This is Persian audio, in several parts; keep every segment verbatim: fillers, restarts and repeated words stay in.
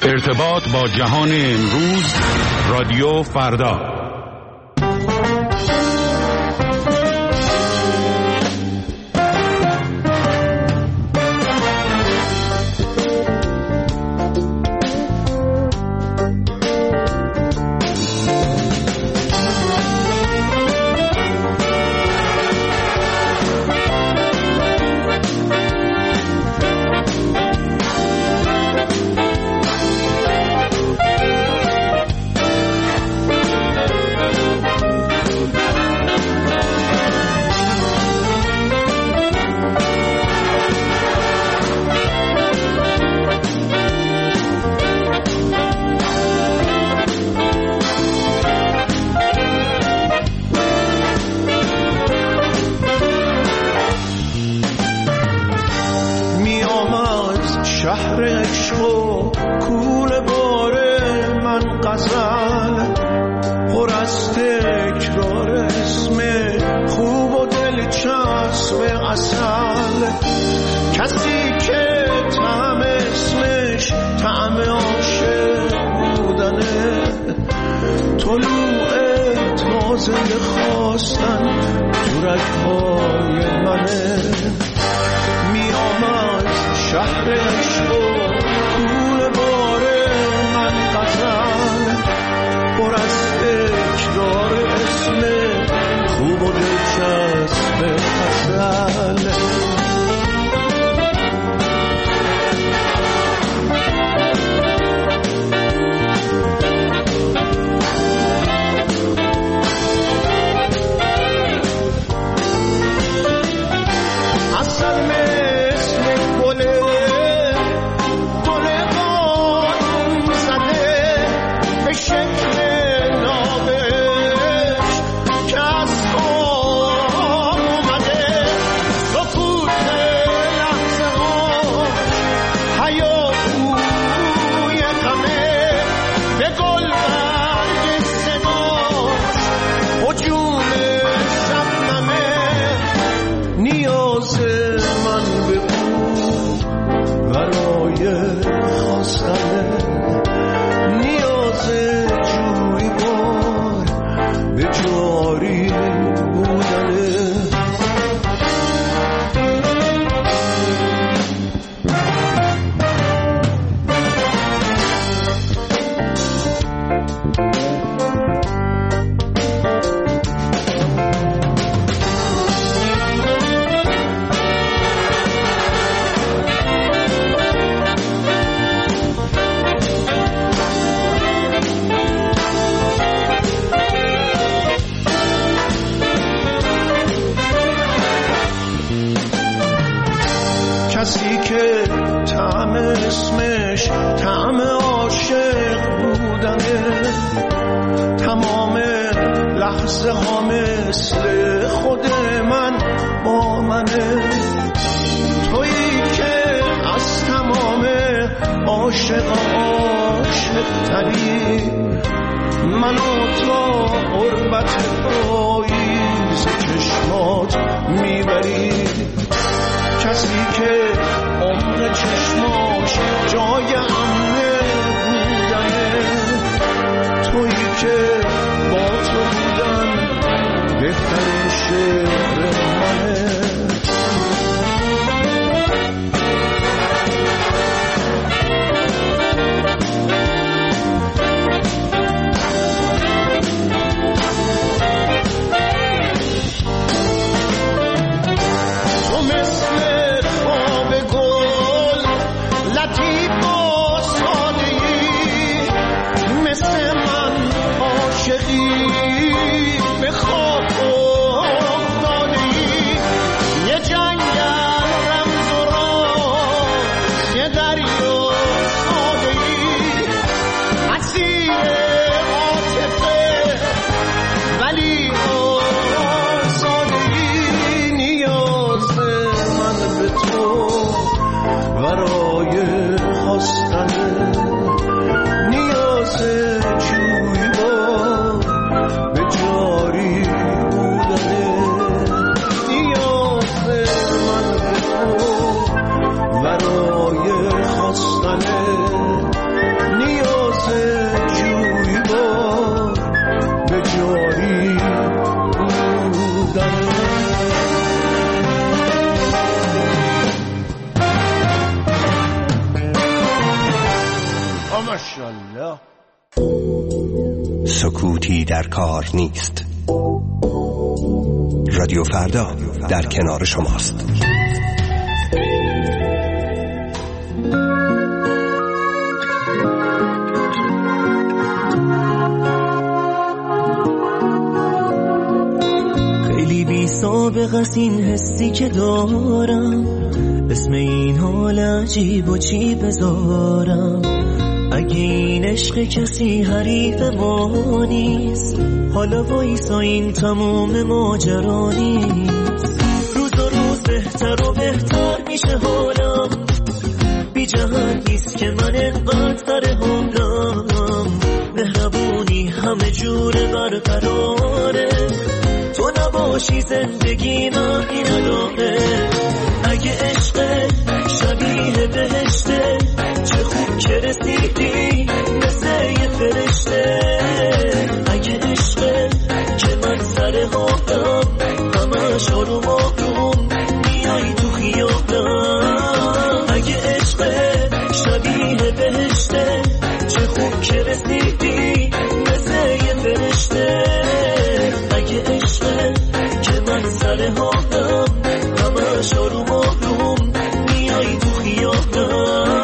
ارتباط با جهان امروز، رادیو فردا. نیاز جویی با به جاری ماشاءالله. سکوتی در کار نیست. رادیو فردا در کنار شماست. خیلی بی سابقه است این حسی که دارم، اسم این حال عجیب و چی بذارم. اگه این عشق کسی حریف ما نیست، حالا وایسا این تموم ماجرا نیست. روز و روز بهتر و بهتر میشه حالم، بی جهت نیست که من انقدر سر حالم. مهربونی همه جوره برقراره، تو نباشی زندگی معنی نداره. اگه عشق شبیه بهشته، چه خوب که رسیدی مثل یه فرشته. اگه عشق که من سر حالم، همش آروم آروم میای تو خیابم. اگه عشق شبیه بهشته، چه خوب که رسیدی مثل یه فرشته. اگه عشق که من سر حالم، همش آروم آروم میای تو خیابم.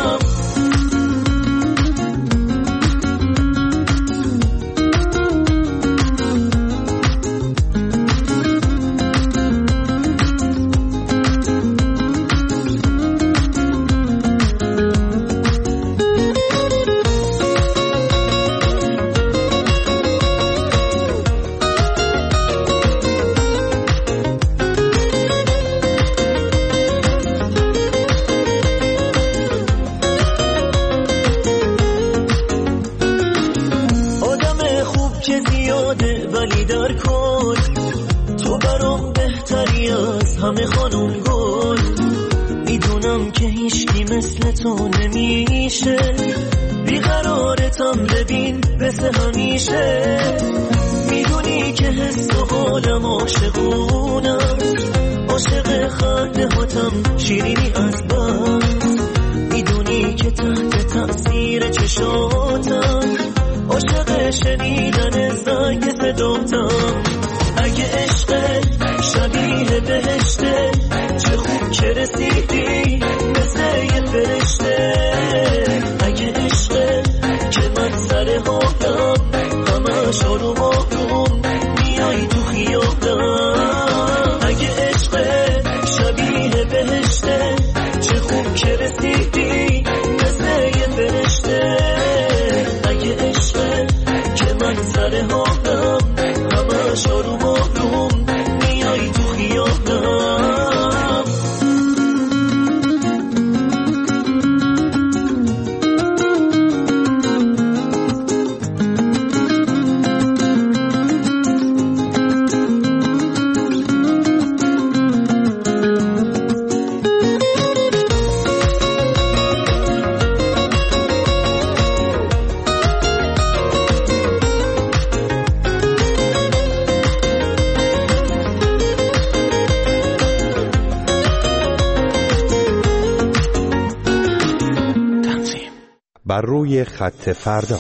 ولی در کل تو برام بهتری از همه خانم گل. میدونم که هیچکی مثل تو نمیشه، بیقرارتم ببین مثل همیشه. میدونی که حس و حالم عاشقونم، عاشق خنده هاتم شیرینی از بس. میدونی که تحت تأثیر چشاتم، عاشق شنیدن زنگ صداتم. اگه عشق شبیه بهشته، چه خوب که رسیدی مثل یه فرشته. اگه عشق که من سر حالم، همش آروم آروم میای تو خیابم. اگه عشق شبیه بهشته، چه خوب که رسیدی مثل یه فرشته. اگه عشق که من سر حالم، همش آروم آروم میای تو خیابم. بر روی خط فردا.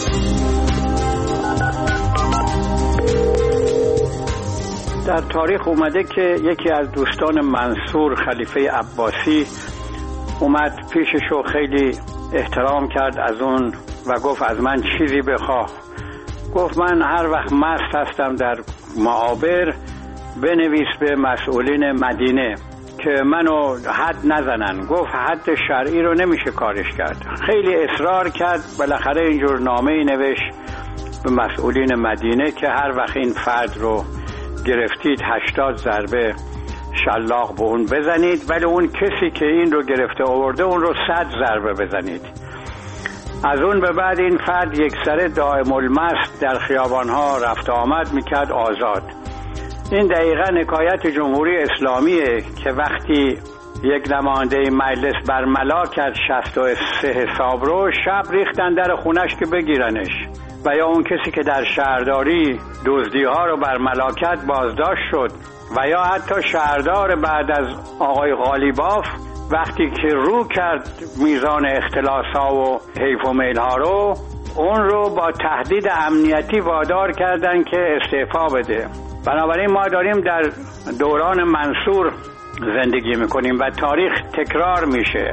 در تاریخ اومده که یکی از دوستان منصور خلیفه عباسی اومد پیشش و خیلی احترام کرد از اون و گفت از من چیزی بخواه. گفت من هر وقت مست هستم در معابر بنویس به مسئولین مدینه که منو حد نزنن. گفت حد شرعی رو نمیشه کارش کرد. خیلی اصرار کرد، بالاخره اینجور نامه‌ای نوشت به مسئولین مدینه که هر وقت این فرد رو گرفتید هشتاد ضربه شلاق به اون بزنید، ولی اون کسی که این رو گرفته آورده اون رو صد ضربه بزنید. از اون به بعد این فرد یک سره دائم المست در خیابانها رفت آمد میکرد آزاد. این دقیقا حکایت جمهوری اسلامیه که وقتی یک نماینده مجلس برملا کرد شصت و سه حساب رو، شب ریختن در خونش که بگیرنش. و یا اون کسی که در شهرداری دزدی ها رو برملا کرد بازداشت شد. و یا حتی شهردار بعد از آقای غالیباف وقتی که رو کرد میزان اختلاس ها و حیف و میل ها رو، اون رو با تهدید امنیتی وادار کردن که استعفا بده. بنابراین ما داریم در دوران منصور زندگی میکنیم و تاریخ تکرار میشه.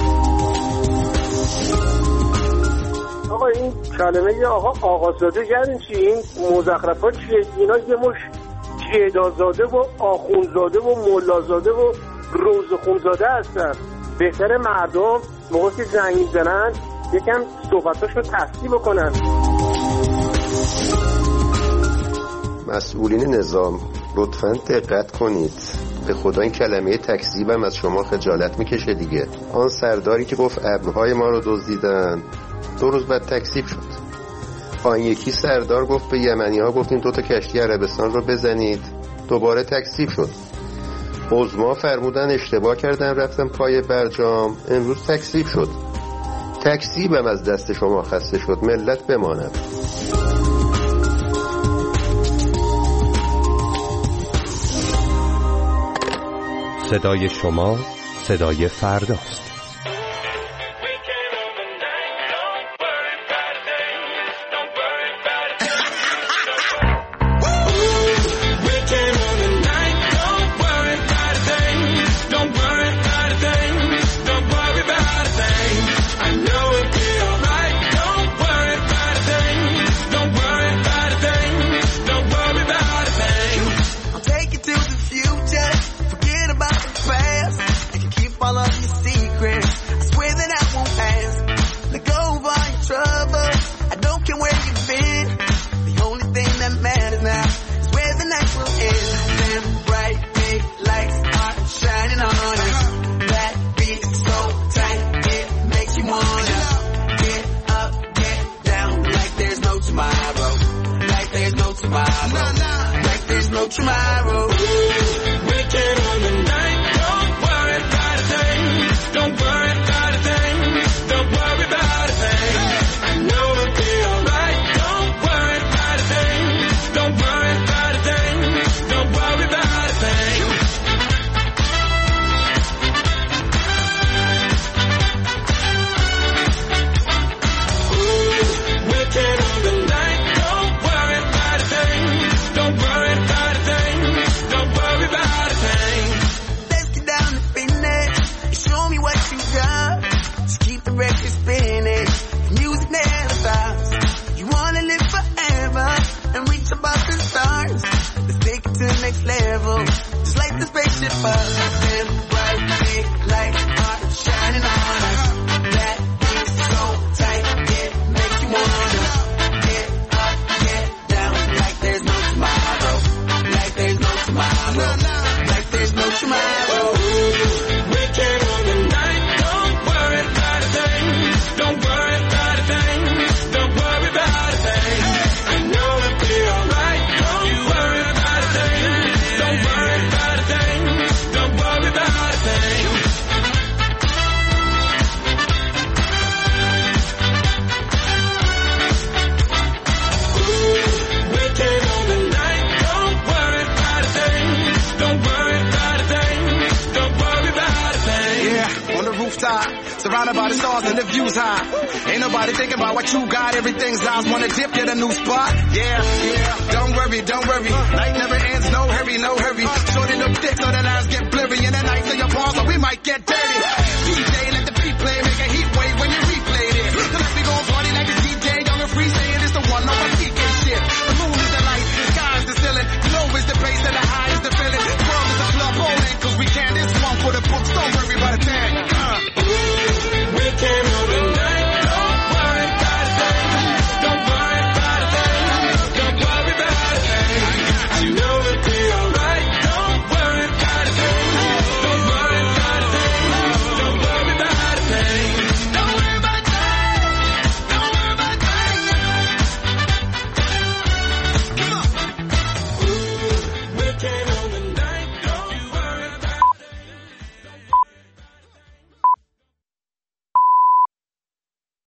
آقا این کلمه آقا آقازاده یعنی چی؟ این مزخرفات چیه؟ اینا یه مش جیدازاده و آخونزاده و ملازاده و روزخونزاده هستن. بهتره مردم موقع که زنگ میزنن یکم صحبتاشو تصحیح بکنن. مسئولین نظام لطفاً دقت کنید. به خدا این کلمه تکذیبم از شما خجالت میکشه دیگه. آن سرداری که گفت ابرهای ما رو دزدیدن دو روز بعد تکذیب شد. آن یکی سردار گفت به یمنی ها گفتین دو تا کشتی عربستان رو بزنید، دوباره تکذیب شد. عظما فرمودن اشتباه کردن رفتن پای برجام، امروز تکذیب شد. تکذیبم از دست شما خسته شد، ملت بماند. صدای شما صدای فرداست. Surrounded by the stars and the views high. Ain't nobody thinking about what you got. Everything's eyes wanna dip, get a new spot. Yeah, yeah. Don't worry, don't worry. Night never ends, no hurry, no hurry. Shorten up thick so the lines get blurry. In the night to your palms, so we might get dirty. D J, let